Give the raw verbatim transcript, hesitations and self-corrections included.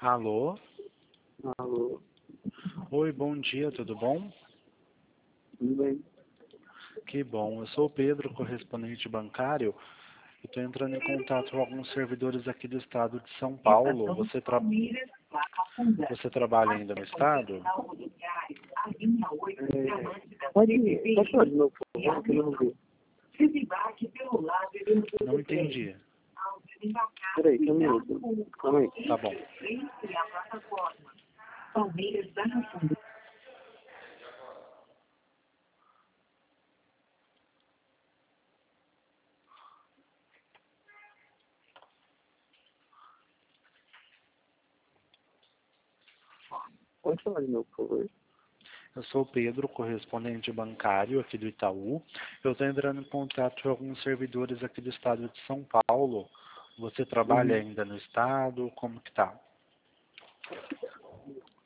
Alô? Alô, Oi, bom dia, tudo bom? tudo bem? Que bom, eu sou o Pedro, correspondente bancário. Eu estou entrando em contato com alguns servidores aqui do estado de São Paulo. Você, tra... Você trabalha ainda no estado? É, pode, pode falar de novo, por favor, que eu não vi. Não entendi. Peraí, só um minuto. Calma aí. Tá bom. Pode falar de novo, por favor. Eu sou o Pedro, correspondente bancário aqui do Itaú. Eu estou entrando em contato com alguns servidores aqui do estado de São Paulo. Você trabalha Uhum. ainda no estado? Como que tá?